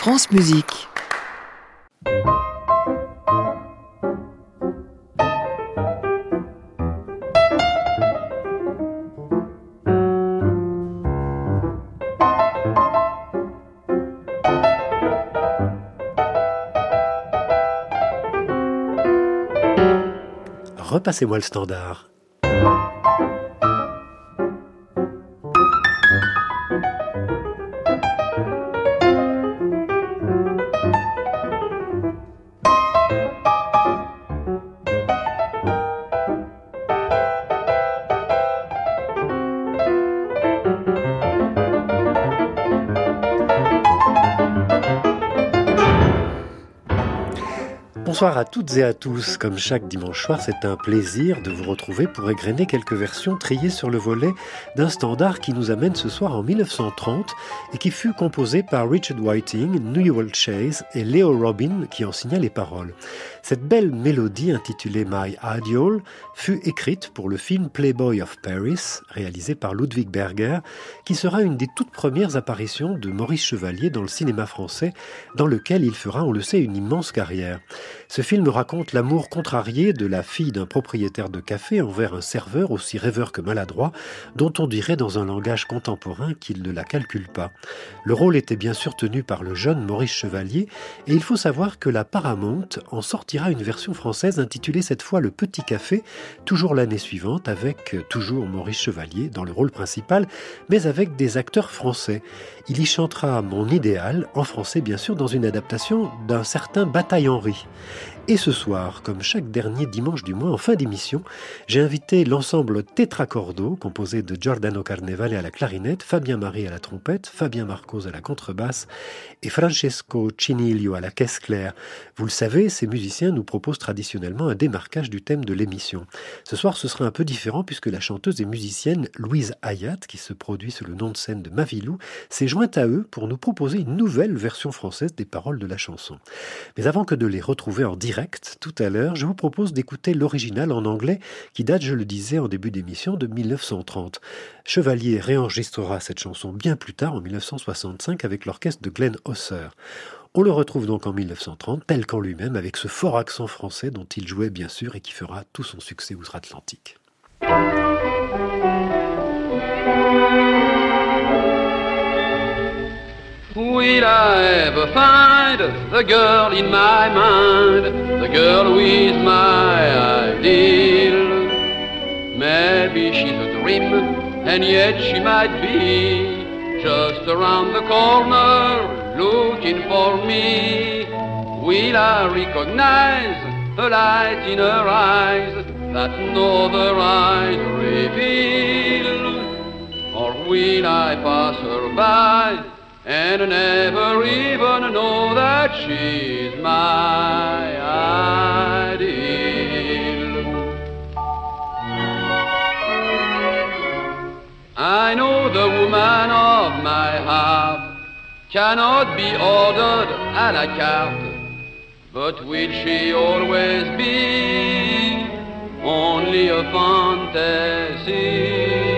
France Musique. Repassez-moi le standard. Bonsoir à toutes et à tous. Comme chaque dimanche soir, c'est un plaisir de vous retrouver pour égrener quelques versions triées sur le volet d'un standard qui nous amène ce soir en 1930 et qui fut composé par Richard Whiting, Newell Chase et Leo Robin qui en signa les paroles. Cette belle mélodie intitulée My Ideal fut écrite pour le film Playboy of Paris, réalisé par Ludwig Berger, qui sera une des toutes premières apparitions de Maurice Chevalier dans le cinéma français, dans lequel il fera, on le sait, une immense carrière. Ce film raconte l'amour contrarié de la fille d'un propriétaire de café envers un serveur aussi rêveur que maladroit, dont on dirait dans un langage contemporain qu'il ne la calcule pas. Le rôle était bien sûr tenu par le jeune Maurice Chevalier, et il faut savoir que la Paramount en sortira une version française intitulée cette fois Le Petit Café, toujours l'année suivante, avec toujours Maurice Chevalier dans le rôle principal, mais avec des acteurs français. Il y chantera Mon idéal, en français bien sûr, dans une adaptation d'un certain Bataille-Henry. Et ce soir, comme chaque dernier dimanche du mois, en fin d'émission, j'ai invité l'ensemble Tetracordo, composé de Giordano Carnevale à la clarinette, Fabien Marie à la trompette, Fabien Marcos à la contrebasse et Francesco Ciniglio à la caisse claire. Vous le savez, ces musiciens nous proposent traditionnellement un démarquage du thème de l'émission. Ce soir, ce sera un peu différent puisque la chanteuse et musicienne Louise Hayat, qui se produit sous le nom de scène de Mavilou, s'est jointe à eux pour nous proposer une nouvelle version française des paroles de la chanson. Mais avant que de les retrouver en direct, tout à l'heure, je vous propose d'écouter l'original en anglais qui date, je le disais en début d'émission, de 1930. Chevalier réenregistrera cette chanson bien plus tard, en 1965, avec l'orchestre de Glenn Hauser. On le retrouve donc en 1930, tel qu'en lui-même, avec ce fort accent français dont il jouait bien sûr et qui fera tout son succès outre-Atlantique. Will I ever find the girl in my mind, the girl with my ideal? Maybe she's a dream, and yet she might be just around the corner, looking for me. Will I recognize a light in her eyes that no other eyes reveal? Or will I pass her by and never even know that she's my ideal? I know the woman of my heart cannot be ordered à la carte, but will she always be only a fantasy?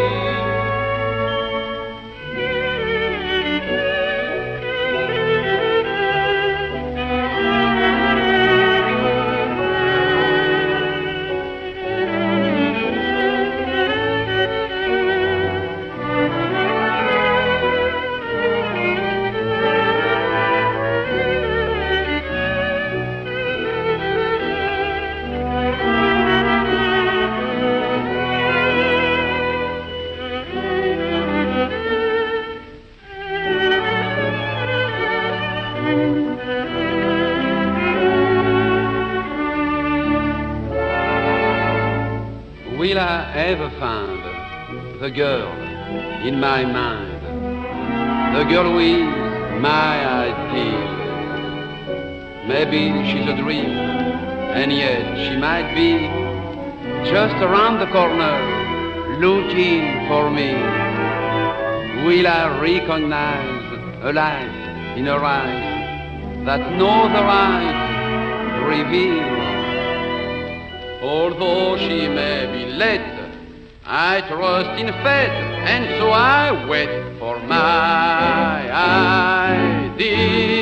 Will I ever find the girl in my mind, the girl with my ideal? Maybe she's a dream, and yet she might be just around the corner, looking for me. Will I recognize a light in her eyes that no other eyes reveal? Although she may be late, I trust in fate, and so I wait for my ideal.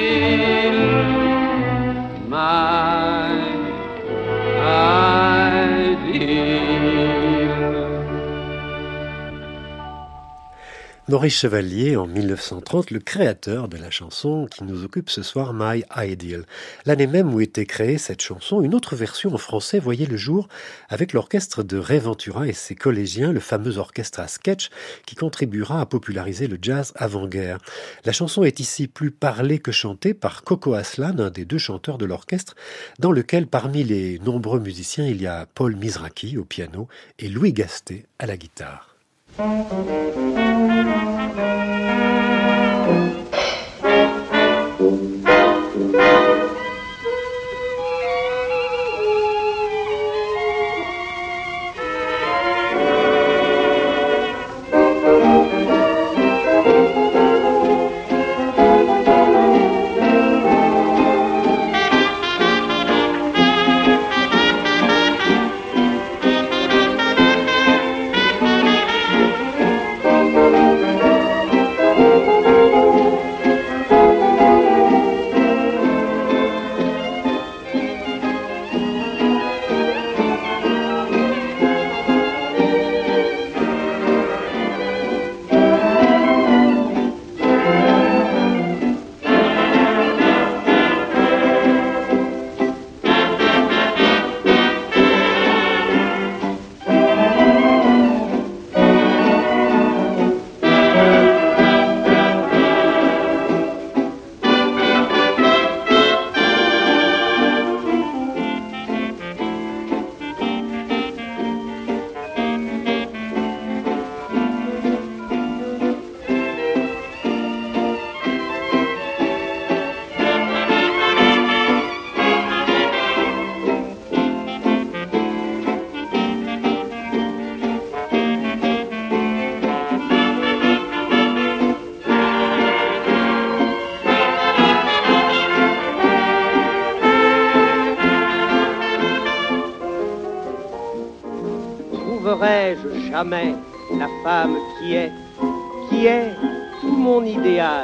Maurice Chevalier, en 1930, le créateur de la chanson qui nous occupe ce soir, My Ideal. L'année même où était créée cette chanson, une autre version en français voyait le jour avec l'orchestre de Ray Ventura et ses collégiens, le fameux orchestre à sketch qui contribuera à populariser le jazz avant-guerre. La chanson est ici plus parlée que chantée par Coco Aslan, un des deux chanteurs de l'orchestre, dans lequel, parmi les nombreux musiciens, il y a Paul Mizrachi au piano et Louis Gastet à la guitare. Trouverai-je jamais la femme qui est tout mon idéal,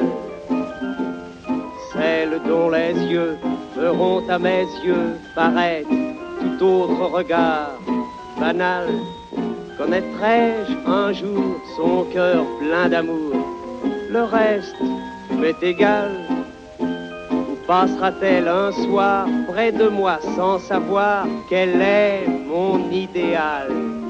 celle dont les yeux feront à mes yeux paraître tout autre regard banal? Connaîtrai-je un jour son cœur plein d'amour? Le reste m'est égal. Ou passera-t-elle un soir près de moi sans savoir quel est mon idéal?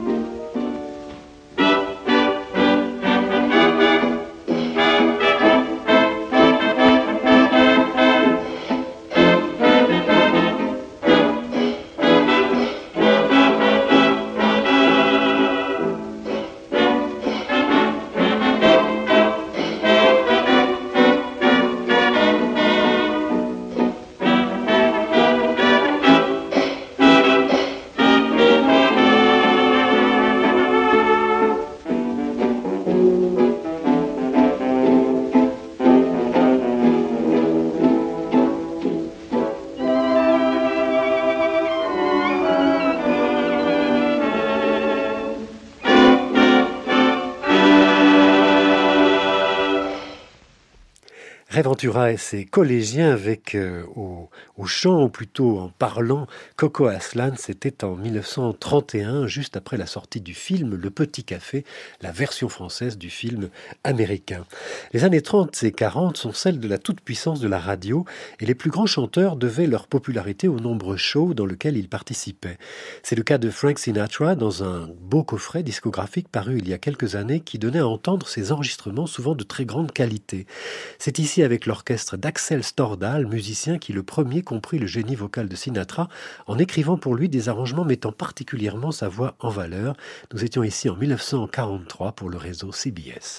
Ray Ventura et ses collégiens avec au chant, ou plutôt en parlant, Coco Aslan, c'était en 1931, juste après la sortie du film Le Petit Café, la version française du film américain. Les années 30 et 40 sont celles de la toute-puissance de la radio et les plus grands chanteurs devaient leur popularité aux nombreux shows dans lesquels ils participaient. C'est le cas de Frank Sinatra dans un beau coffret discographique paru il y a quelques années qui donnait à entendre ses enregistrements souvent de très grande qualité. C'est ici avec l'orchestre d'Axel Stordahl, musicien qui le premier comprit le génie vocal de Sinatra en écrivant pour lui des arrangements mettant particulièrement sa voix en valeur. Nous étions ici en 1943 pour le réseau CBS.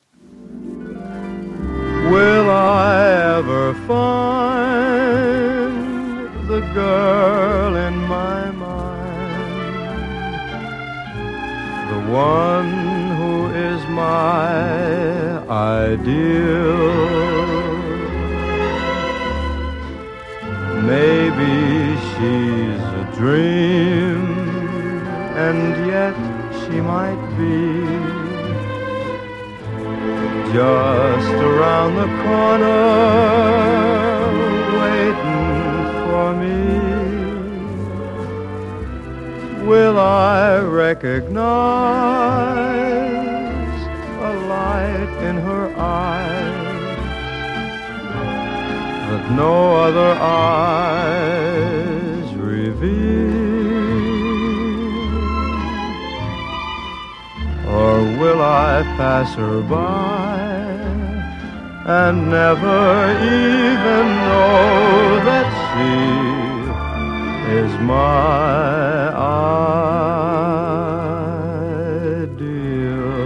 Will I ever find the girl in my mind, the one who is my ideal? Maybe she's a dream, and yet she might be just around the corner, waiting for me. Will I recognize a light in that no other eyes reveal? Or will I pass her by and never even know that she is my ideal?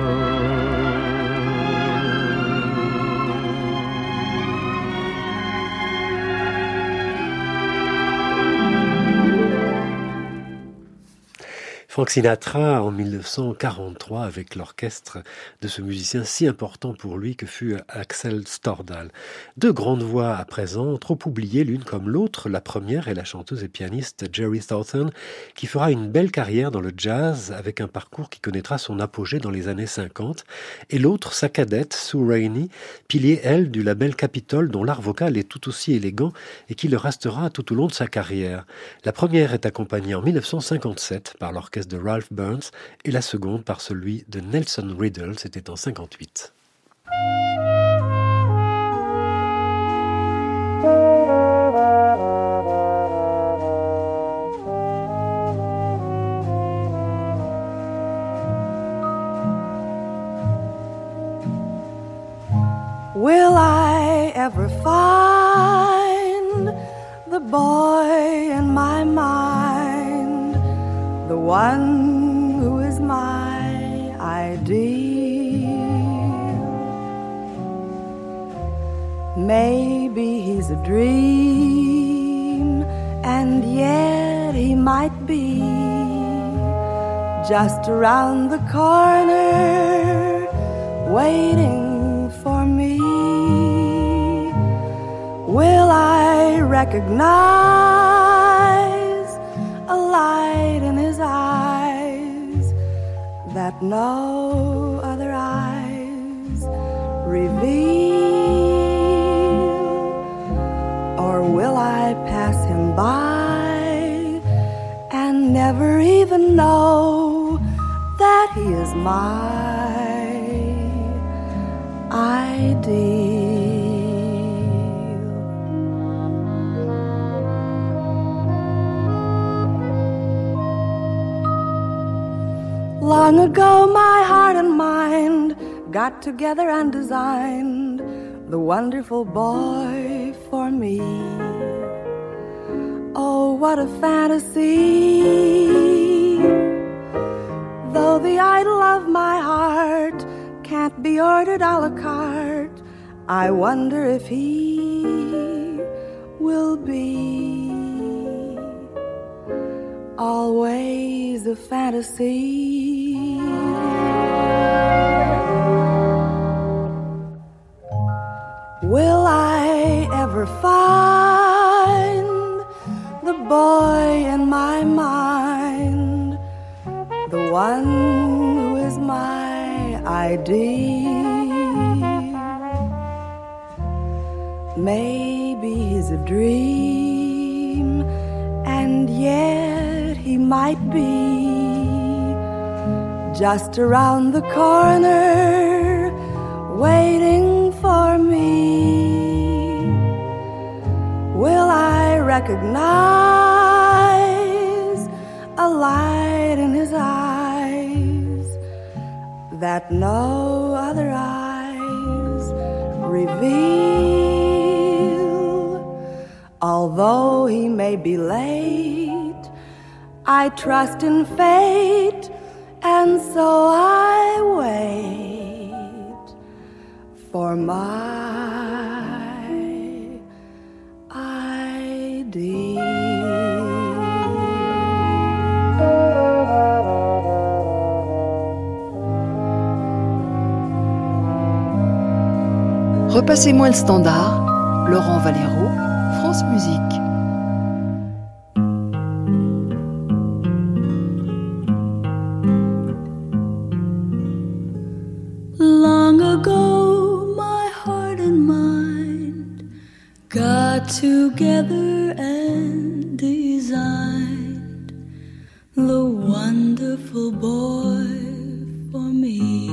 Frank Sinatra en 1943 avec l'orchestre de ce musicien si important pour lui que fut Axel Stordahl. Deux grandes voix à présent, trop oubliées l'une comme l'autre. La première est la chanteuse et pianiste Jerry Staughton qui fera une belle carrière dans le jazz avec un parcours qui connaîtra son apogée dans les années 50. Et l'autre, sa cadette, Sue Rainey, pilier elle du label Capitol dont l'art vocal est tout aussi élégant et qui le restera tout au long de sa carrière. La première est accompagnée en 1957 par l'orchestre de Ralph Burns et la seconde par celui de Nelson Riddle, c'était en 58. Will I ever find the boy in my mind, the one who is my ideal? Maybe he's a dream, and yet he might be just around the corner, waiting for me. Will I recognize a light in his eyes that no other eyes reveal? Or will I pass him by and never even know that he is my ideal? Long ago my heart and mind got together and designed the wonderful boy for me. Oh, what a fantasy! Though the idol of my heart can't be ordered a la carte, I wonder if he will be always a fantasy. Will I ever find the boy in my mind, the one who is my ideal? Maybe he's a dream, and yet he might be just around the corner, waiting for me. Will I recognize a light in his eyes that no other eyes reveal? Although he may be late, I trust in fate, and so I wait for my ideal. Repassez-moi le standard, Laurent Valero, France Musique. Long ago, my heart and mind got together and designed the wonderful boy for me.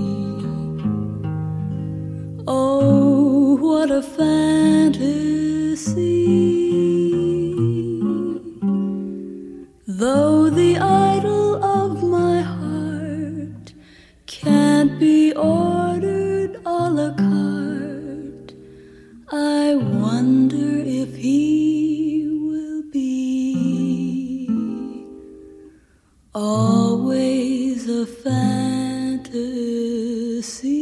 Oh, what a fantasy! Though the idol of my heart can't be ordered a la carte, I wonder if he will be always a fantasy.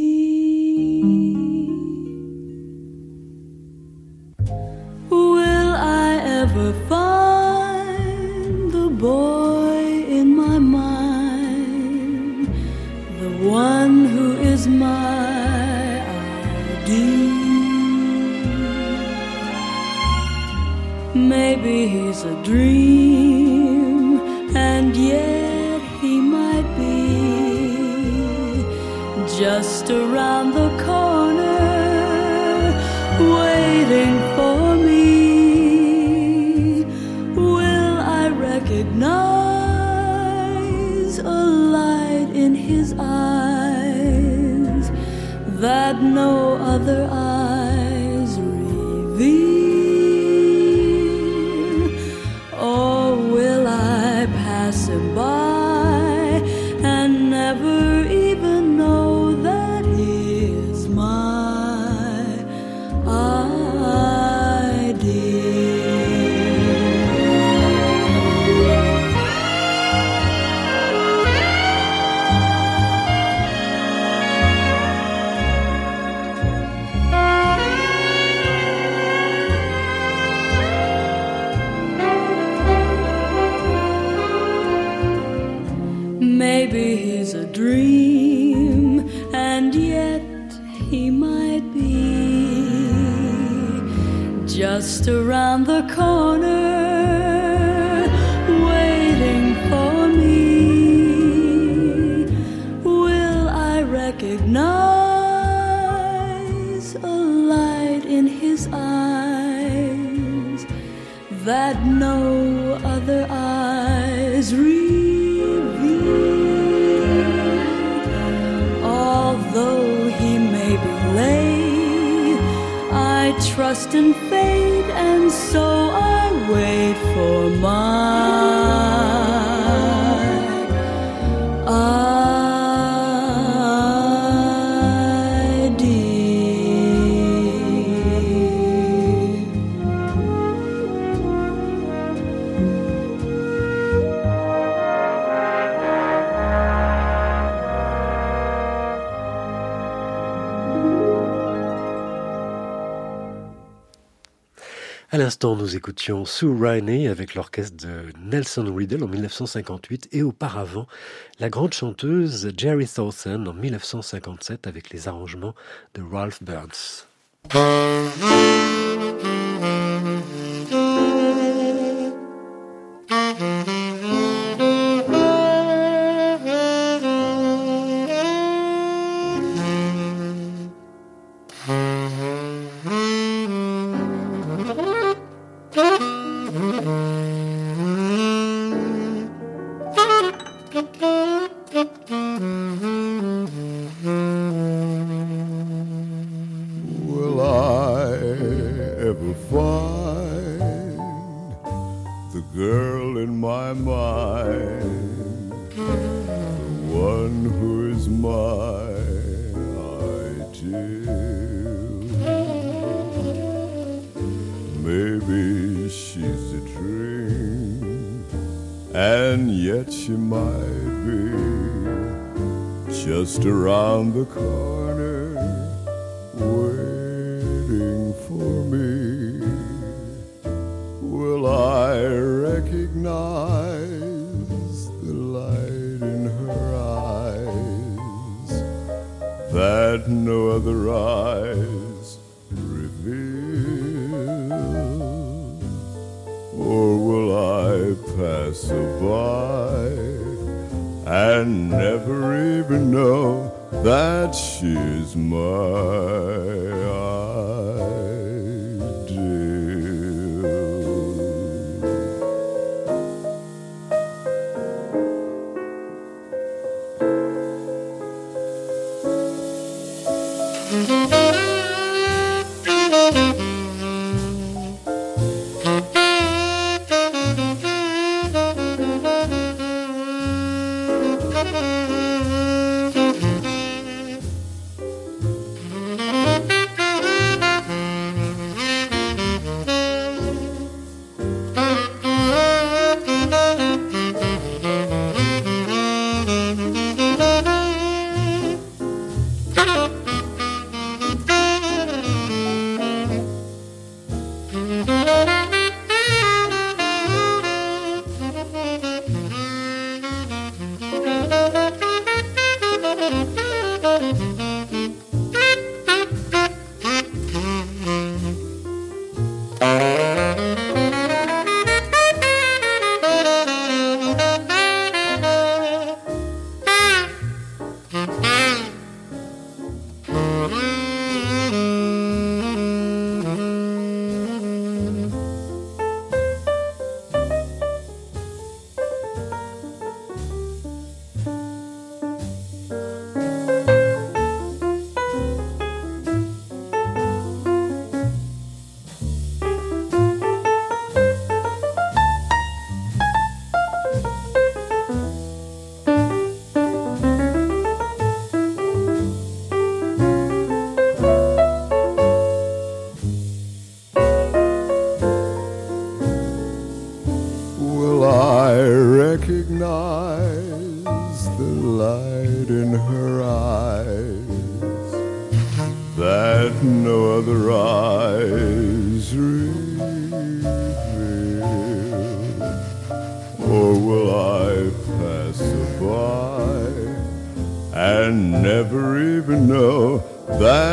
Will I ever find the boy in my mind, the one who is my ideal? Maybe he's a dream, and yet he might be just around the corner, waiting for me. Will I recognize a light in his eyes that no other eyes reveal? Or will I pass him by and never even know that he is my ideal? Maybe he's a dream, and yet he might be just around the corner, waiting for me. Will I recognize a light in his eyes that no other eyes reveal? Although he may be late, I trust in fate, and so I wait for my À l'instant, nous écoutions Sue Rainey avec l'orchestre de Nelson Riddle en 1958 et auparavant la grande chanteuse Jerry Thornton en 1957 avec les arrangements de Ralph Burns. Just around the corner, waiting for me. Will I recognize the light in her eyes that no other eyes reveal? Or will I pass her by and never even know that she's my ideal?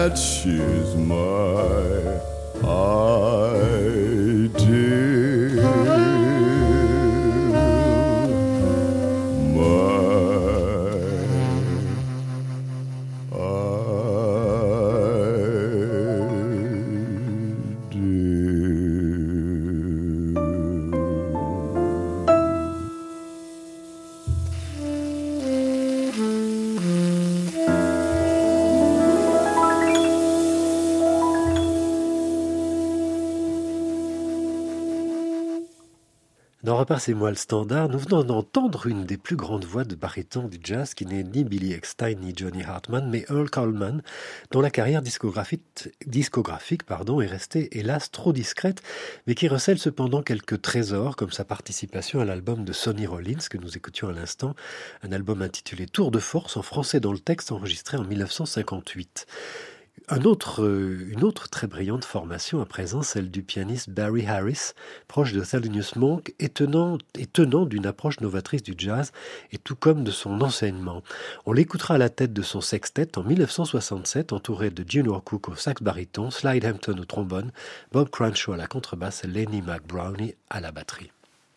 that she's my ideal, Dans Repassez-moi le standard, nous venons d'entendre une des plus grandes voix de baryton du jazz qui n'est ni Billy Eckstine ni Johnny Hartman, mais Earl Coleman, dont la carrière discographique est restée hélas trop discrète, mais qui recèle cependant quelques trésors comme sa participation à l'album de Sonny Rollins que nous écoutions à l'instant, un album intitulé Tour de force en français dans le texte enregistré en 1958. Une autre très brillante formation à présent, celle du pianiste Barry Harris, proche de Thelonious Monk et tenant d'une approche novatrice du jazz et tout comme de son enseignement. On l'écoutera à la tête de son sextet en 1967, entouré de Junior Cook au sax baryton, Slide Hampton au trombone, Bob Crenshaw à la contrebasse et Lenny McBrownie à la batterie.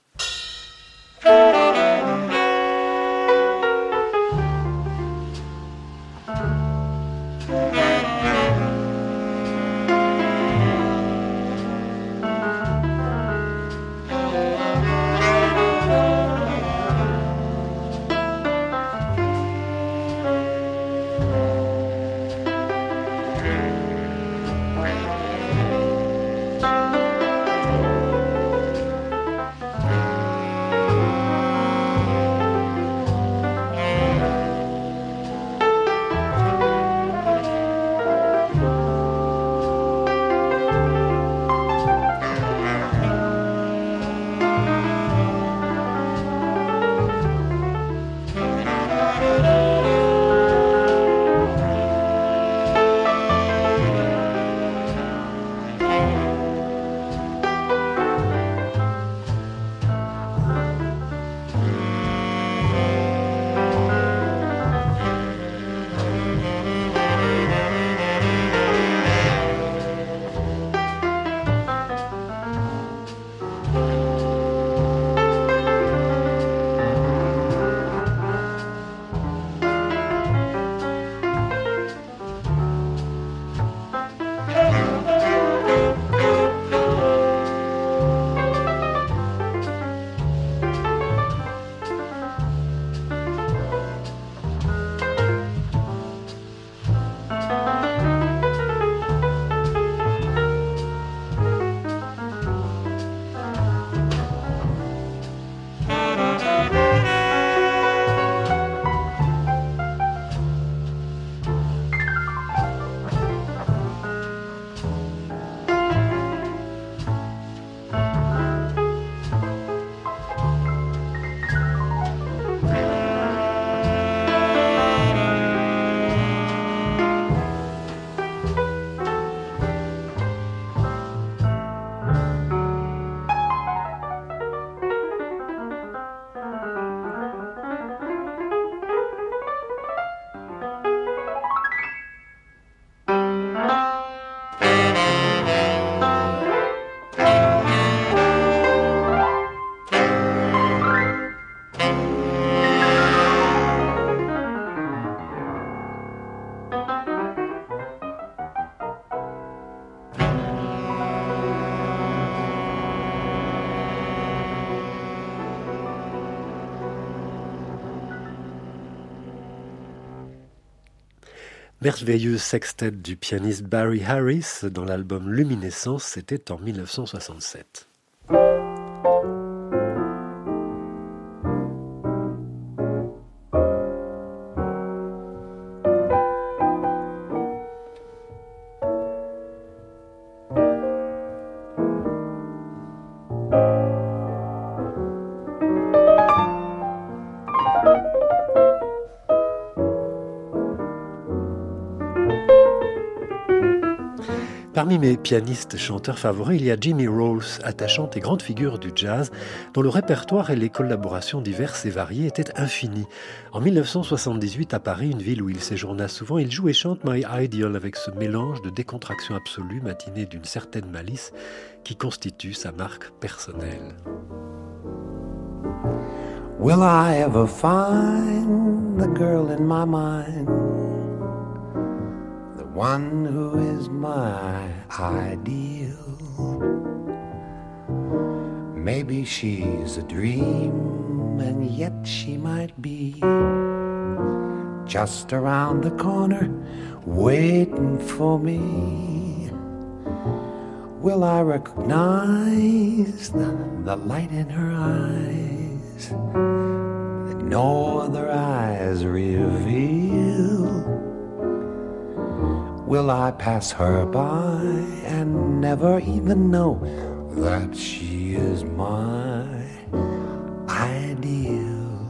Merveilleuse sextet du pianiste Barry Harris dans l'album Luminescence, c'était en 1967. Parmi mes pianistes-chanteurs favoris, il y a Jimmy Rolls, attachante et grande figure du jazz, dont le répertoire et les collaborations diverses et variées étaient infinis. En 1978, à Paris, une ville où il séjourna souvent, il joue et chante My Ideal avec ce mélange de décontraction absolue, matiné d'une certaine malice, qui constitue sa marque personnelle. Will I ever find the girl in my mind? One who is my ideal. Maybe she's a dream, and yet she might be just around the corner, waiting for me. Will I recognize the light in her eyes that no other eyes reveal? Will I pass her by and never even know that she is my ideal?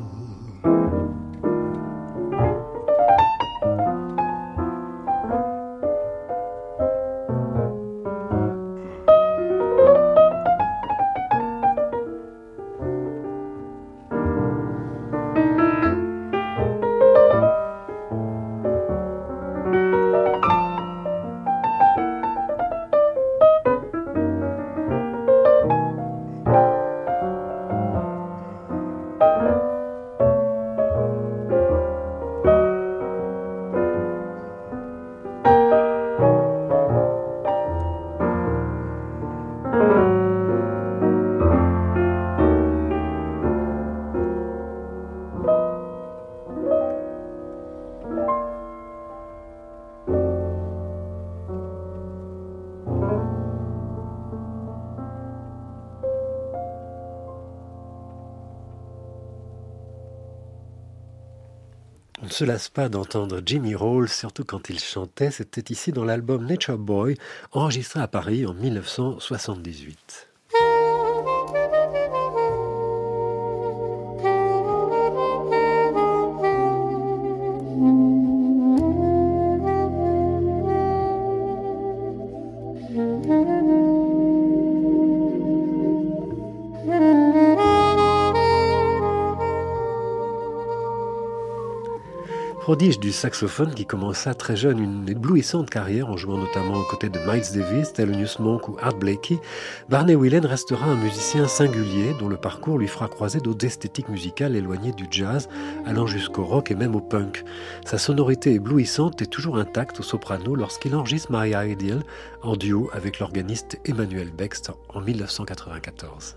On ne se lasse pas d'entendre Jimmy Rolls, surtout quand il chantait. C'était ici dans l'album Nature Boy, enregistré à Paris en 1978. Prodige du saxophone qui commença très jeune une éblouissante carrière en jouant notamment aux côtés de Miles Davis, Thelonious Monk ou Art Blakey, Barney Whelan restera un musicien singulier dont le parcours lui fera croiser d'autres esthétiques musicales éloignées du jazz, allant jusqu'au rock et même au punk. Sa sonorité éblouissante est toujours intacte au soprano lorsqu'il enregistre My Ideal en duo avec l'organiste Emmanuel Bext en 1994.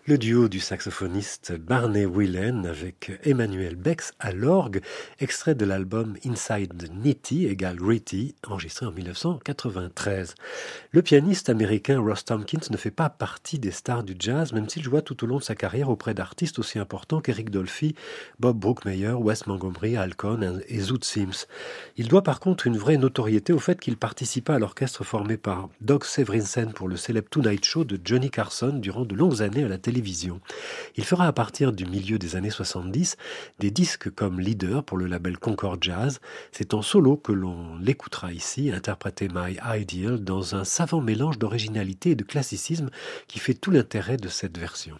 Le duo du saxophoniste Barney Whelan avec Emmanuel Bex à l'orgue, extrait de l'album Inside Nitty égale Gritty, enregistré en 1993. Le pianiste américain Ross Tompkins ne fait pas partie des stars du jazz, même s'il joua tout au long de sa carrière auprès d'artistes aussi importants qu'Eric Dolphy, Bob Brookmeyer, Wes Montgomery, Al Cohn et Zoot Sims. Il doit par contre une vraie notoriété au fait qu'il participa à l'orchestre formé par Doug Severinsen pour le célèbre Tonight Show de Johnny Carson durant de longues années à la télévision. Il fera à partir du milieu des années 70 des disques comme leader pour le label Concord Jazz. C'est en solo que l'on l'écoutera ici, interpréter My Ideal dans un savant mélange d'originalité et de classicisme qui fait tout l'intérêt de cette version.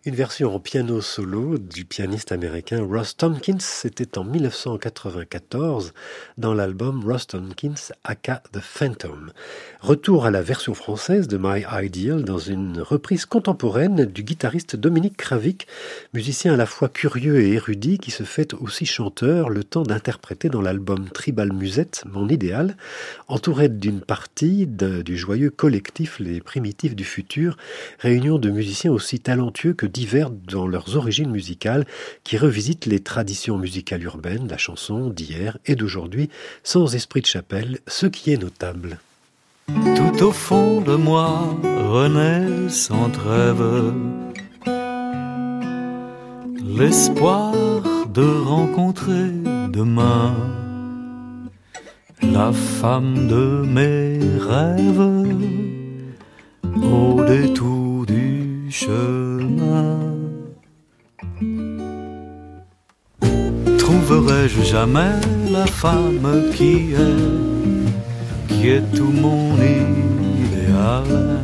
Une version en piano solo du pianiste américain Ross Tompkins, c'était en 1994 dans l'album Ross Tompkins aka The Phantom. Retour à la version française de My Ideal dans une reprise contemporaine du guitariste Dominique Kravik, musicien à la fois curieux et érudit qui se fait aussi chanteur le temps d'interpréter dans l'album Tribal Musette, Mon Idéal, entouré d'une partie du joyeux collectif Les Primitifs du Futur, réunion de musiciens aussi talentueux que divers dans leurs origines musicales, qui revisitent les traditions musicales urbaines, la chanson d'hier et d'aujourd'hui, sans esprit de chapelle, ce qui est notable. Tout au fond de moi renaît sans trêve l'espoir de rencontrer demain la femme de mes rêves au détour du chemin. Trouverai-je jamais la femme qui est tout mon idéal,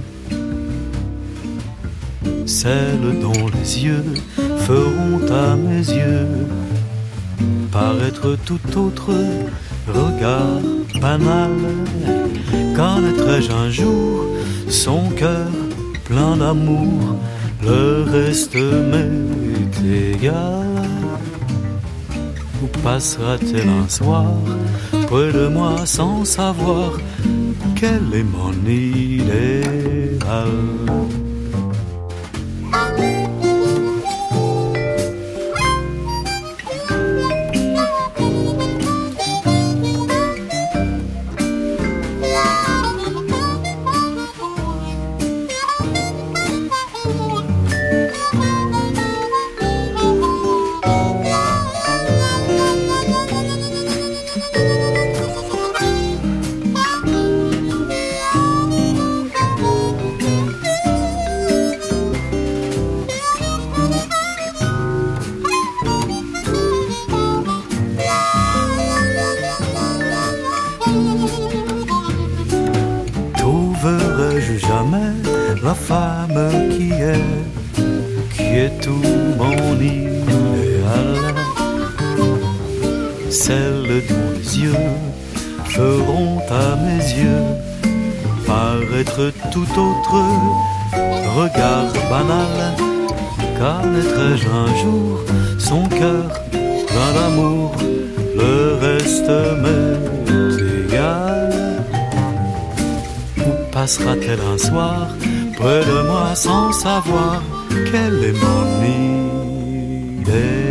celle dont les yeux feront à mes yeux paraître tout autre regard banal. Connaîtrai-je un jour son cœur plein d'amour, le reste m'est égal. Où passera-t-elle un soir près de moi sans savoir quel est mon idéal? Trouverai-je jamais la femme qui est tout mon idéal, celle dont les yeux feront à mes yeux paraître tout autre regard banal? Connaîtrai-je un jour son cœur plein d'amour, le reste m'est égal? Où passera-t-elle un soir près de moi sans savoir quel est mon idéal?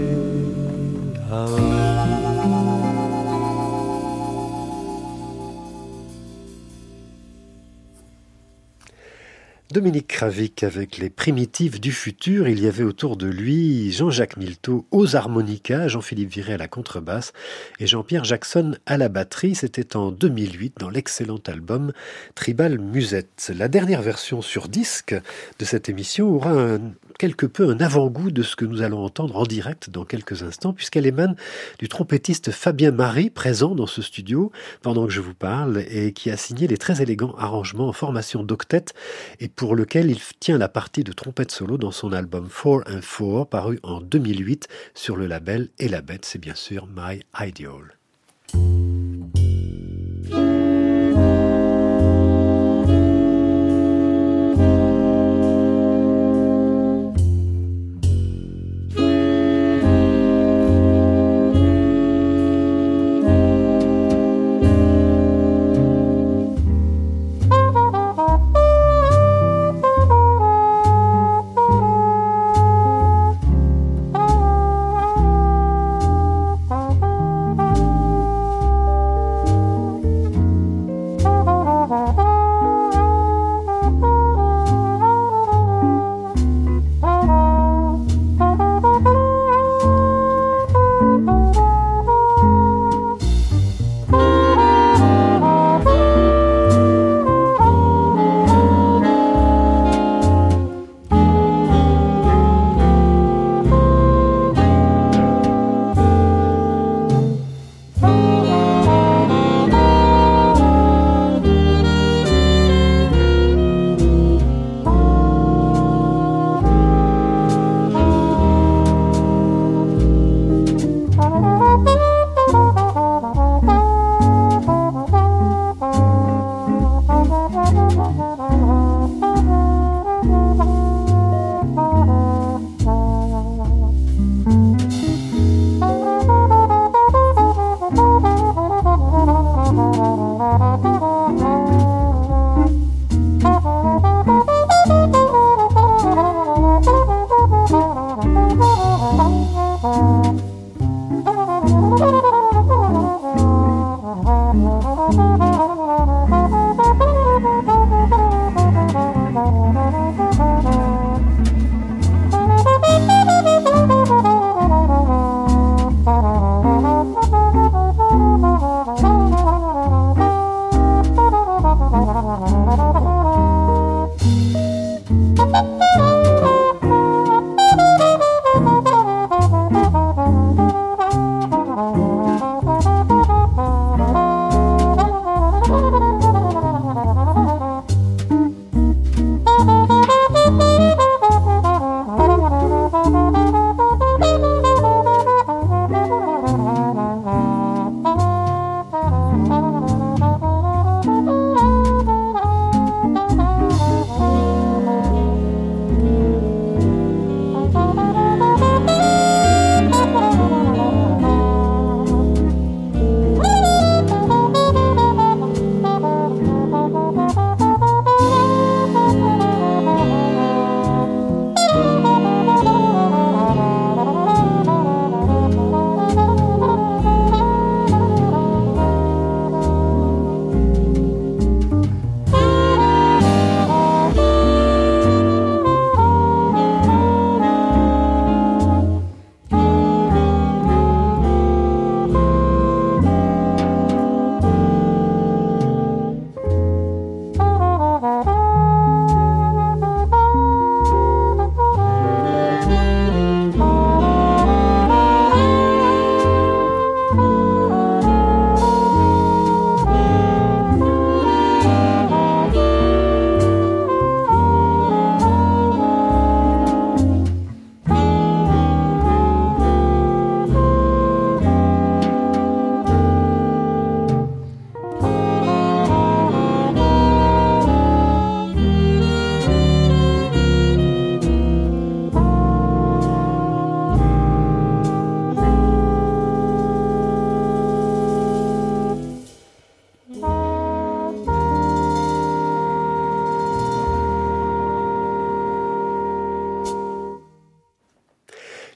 Dominique Kravik avec les Primitifs du Futur. Il y avait autour de lui Jean-Jacques Milteau aux harmonicas, Jean-Philippe Viré à la contrebasse et Jean-Pierre Jackson à la batterie. C'était en 2008 dans l'excellent album Tribal Musette. La dernière version sur disque de cette émission aura quelque peu un avant-goût de ce que nous allons entendre en direct dans quelques instants, puisqu'elle émane du trompettiste Fabien Marie, présent dans ce studio pendant que je vous parle, et qui a signé les très élégants arrangements en formation d'octet, et pour lequel il tient la partie de trompette solo dans son album 4&4, paru en 2008 sur le label Et la Bête, c'est bien sûr My Ideal.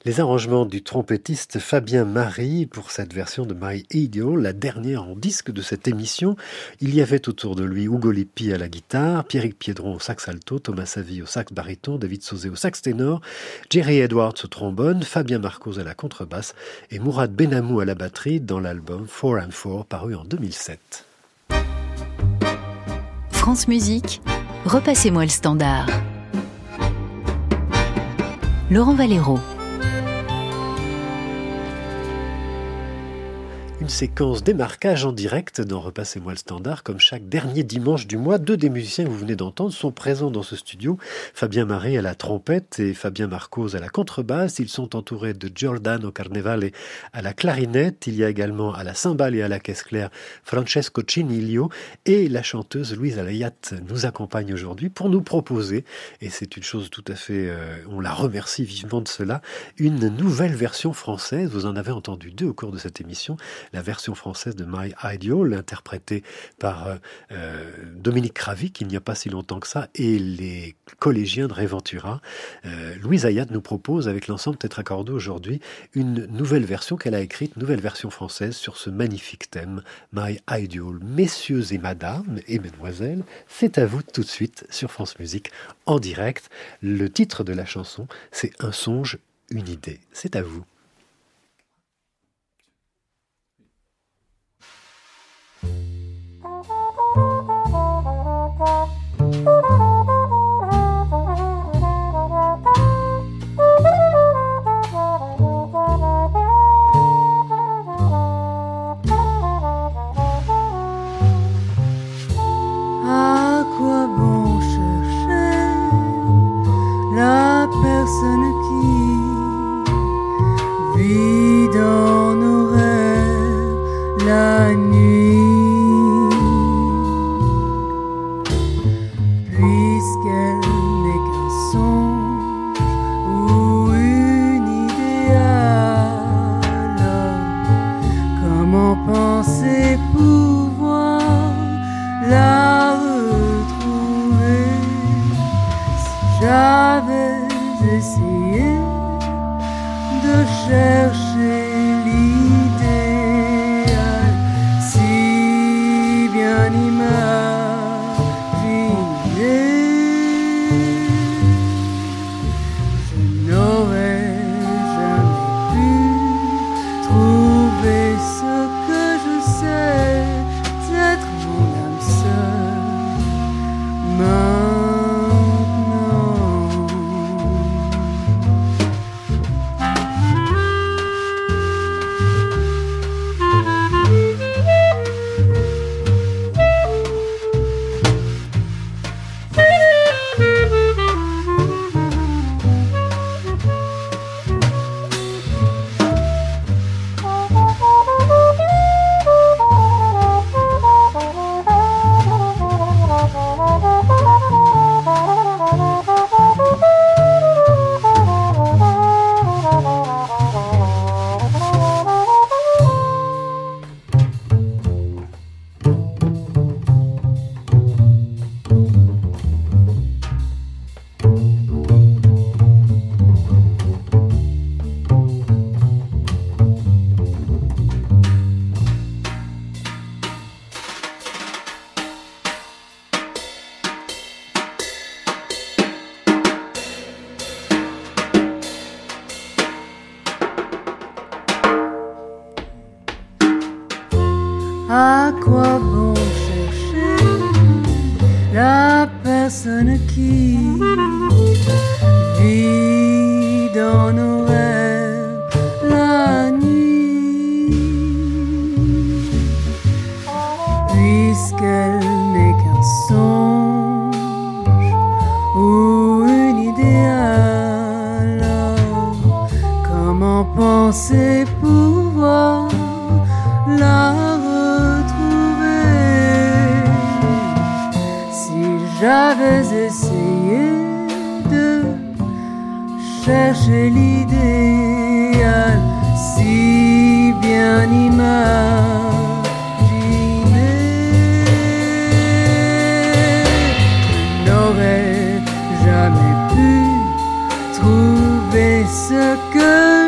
Les arrangements du trompettiste Fabien Marie pour cette version de My Ideal, la dernière en disque de cette émission. Il y avait autour de lui Ugo Lippi à la guitare, Pierrick Piedron au sax alto, Thomas Savy au sax baryton, David Sauzé au sax ténor, Jerry Edwards au trombone, Fabien Marcos à la contrebasse et Mourad Benamou à la batterie dans l'album 4&4 paru en 2007. France Musique, repassez-moi le standard. Laurent Valero. Une séquence démarquage en direct dans Repassez-moi le standard. Comme chaque dernier dimanche du mois, deux des musiciens que vous venez d'entendre sont présents dans ce studio. Fabien Marie à la trompette et Fabien Marcos à la contrebasse. Ils sont entourés de Giordano Carnevale à la clarinette. Il y a également à la cymbale et à la caisse claire Francesco Ciniglio. Et la chanteuse Louise Alayat nous accompagne aujourd'hui pour nous proposer, et c'est une chose tout à fait, on la remercie vivement de cela, une nouvelle version française. Vous en avez entendu deux au cours de cette émission. La version française de My Ideal, interprétée par Dominique Cravic, il n'y a pas si longtemps que ça, et les collégiens de Réventura. Louise Alayat nous propose, avec l'ensemble Tetracordo aujourd'hui, une nouvelle version qu'elle a écrite, nouvelle version française sur ce magnifique thème, My Ideal. Messieurs et mesdames et mesdemoiselles, c'est à vous tout de suite sur France Musique en direct. Le titre de la chanson, c'est Un songe, une idée. C'est à vous. À quoi bon chercher la personne qui vit dans nos rêves la nuit, puisqu'elle n'est qu'un songe ou une idée. Alors, comment penser pouvoir la retrouver? Si j'avais essayé de chercher l'idéal, si bien imaginé, je n'aurais jamais pu trouver ce que je sais être mon âme sœur maintenant. À quoi bon chercher la personne qui vit dans nos rêves la nuit, puisqu'elle n'est qu'un songe ou une idée? Alors, comment penser pouvoir la j'avais essayé de chercher l'idéal, si bien imaginé, je n'aurais jamais pu trouver ce que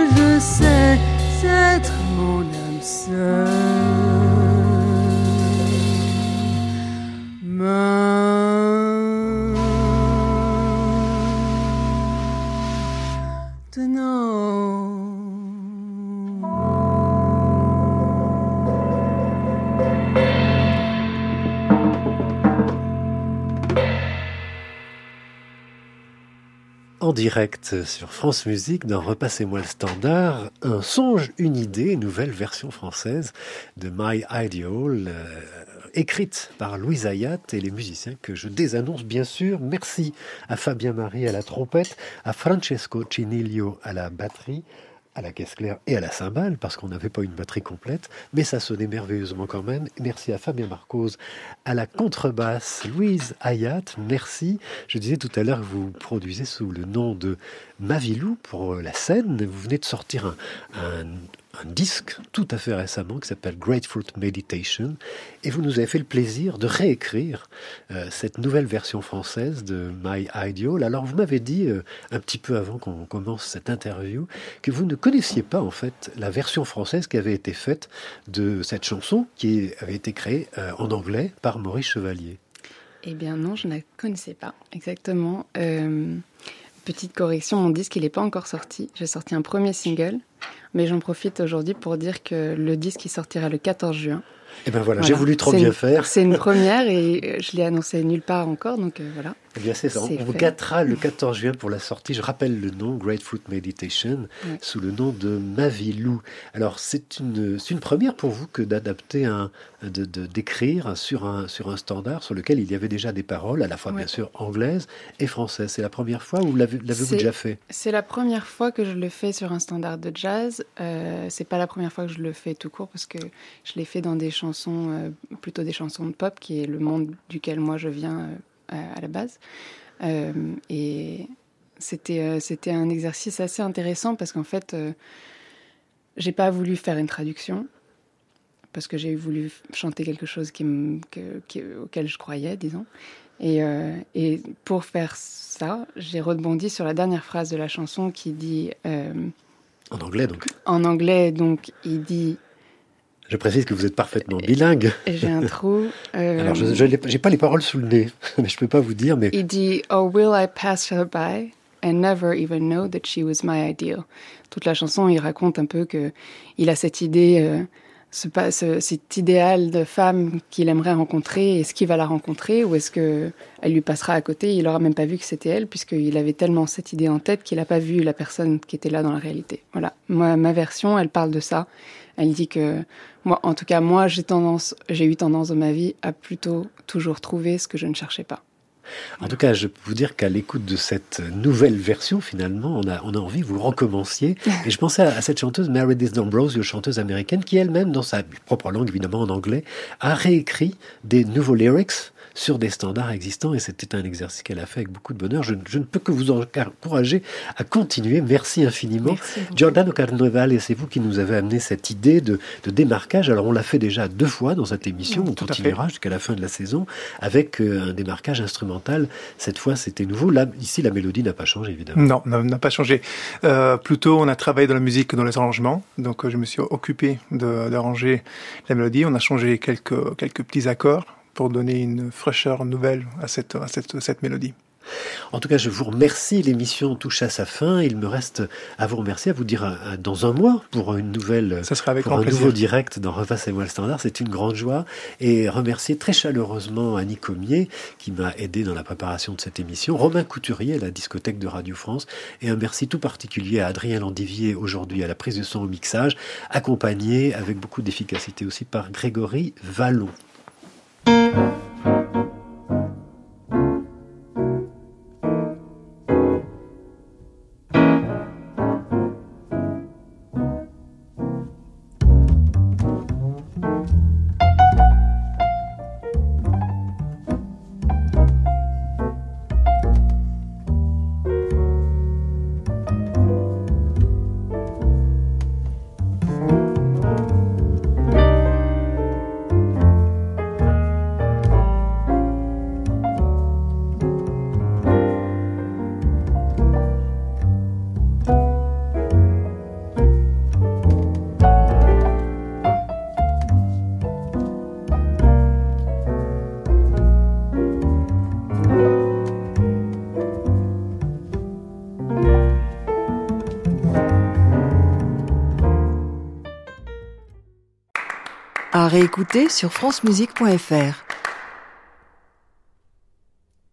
en direct sur France Musique dans Repassez-moi le standard, un songe, une idée, nouvelle version française de My Ideal, écrite par Louise Hayat et les musiciens que je désannonce bien sûr. Merci à Fabien Marie à la trompette, à Francesco Ciniglio à la batterie, à la caisse claire et à la cymbale, parce qu'on n'avait pas une batterie complète, mais ça sonnait merveilleusement quand même. Merci à Fabien Marcos à la contrebasse, Louise Hayat, merci. Je disais tout à l'heure que vous produisez sous le nom de Mavilou pour la scène. Vous venez de sortir un disque tout à fait récemment qui s'appelle Grapefruit Meditation, et vous nous avez fait le plaisir de réécrire cette nouvelle version française de My Ideal. Alors vous m'avez dit un petit peu avant qu'on commence cette interview que vous ne connaissiez pas en fait la version française qui avait été faite de cette chanson qui avait été créée en anglais par Maurice Chevalier. Eh bien non, je ne la connaissais pas exactement. Petite correction, mon disque il n'est pas encore sorti. J'ai sorti un premier single, mais j'en profite aujourd'hui pour dire que le disque il sortira le 14 juin. Et ben voilà, j'ai voulu trop bien faire. C'est une première et je l'ai annoncé nulle part encore, donc voilà. Eh bien c'est ça, on vous gâtera le 14 juin pour la sortie. Je rappelle le nom, Grapefruit Meditation, sous le nom de Mavilou. Alors c'est une première pour vous que d'adapter d'écrire sur un standard sur lequel il y avait déjà des paroles, à la fois bien sûr anglaises et françaises. C'est la première fois ou l'avez-vous déjà fait? C'est la première fois que je le fais sur un standard de jazz. C'est pas la première fois que je le fais tout court, parce que je l'ai fait dans des chansons, plutôt des chansons de pop, qui est le monde duquel moi je viens à la base. Et c'était un exercice assez intéressant parce qu'en fait, j'ai pas voulu faire une traduction parce que j'ai voulu chanter quelque chose auquel je croyais, disons. Et pour faire ça, j'ai rebondi sur la dernière phrase de la chanson qui dit... en anglais, donc. En anglais, donc, il dit... Je précise que vous êtes parfaitement bilingue. J'ai un trou. Alors, je n'ai pas les paroles sous le nez, mais je ne peux pas vous dire. Mais... Il dit « Oh, will I pass her by and never even know that she was my ideal ?» Toute la chanson, il raconte un peu qu'il a cette idée, cet idéal de femme qu'il aimerait rencontrer. Est-ce qu'il va la rencontrer ou est-ce qu'elle lui passera à côté? Il n'aura même pas vu que c'était elle, puisqu'il avait tellement cette idée en tête qu'il n'a pas vu la personne qui était là dans la réalité. Voilà. Moi, ma version, elle parle de ça. Elle dit que, moi, j'ai eu tendance dans ma vie à plutôt toujours trouver ce que je ne cherchais pas. En tout cas, je peux vous dire qu'à l'écoute de cette nouvelle version, finalement, on a envie que vous recommenciez. Et je pensais à cette chanteuse Meredith D'Ambrosio, chanteuse américaine, qui elle-même, dans sa propre langue, évidemment en anglais, a réécrit des nouveaux lyrics sur des standards existants, et c'était un exercice qu'elle a fait avec beaucoup de bonheur. Je ne peux que vous encourager à continuer. Merci infiniment. Merci. Giordano Carnevale, et c'est vous qui nous avez amené cette idée de démarquage. Alors on l'a fait déjà 2 fois dans cette émission, on continuera jusqu'à la fin de la saison avec un démarquage instrumental. Cette fois c'était nouveau. Là, ici la mélodie n'a pas changé évidemment. Non, n'a pas changé. Plutôt on a travaillé dans la musique, dans les arrangements, donc je me suis occupé d'arranger la mélodie. On a changé quelques petits accords pour donner une fraîcheur nouvelle à cette mélodie. En tout cas, je vous remercie. L'émission touche à sa fin. Il me reste à vous remercier, à vous dire dans un mois pour une nouvelle, ça sera avec pour un plaisir. Nouveau direct dans Repassez-moi le standard. C'est une grande joie. Et remercier très chaleureusement Annie Comier qui m'a aidé dans la préparation de cette émission, Romain Couturier à la discothèque de Radio France, et un merci tout particulier à Adrien Landivier aujourd'hui à la prise de son au mixage, accompagné avec beaucoup d'efficacité aussi par Grégory Vallon. À réécouter sur francemusique.fr.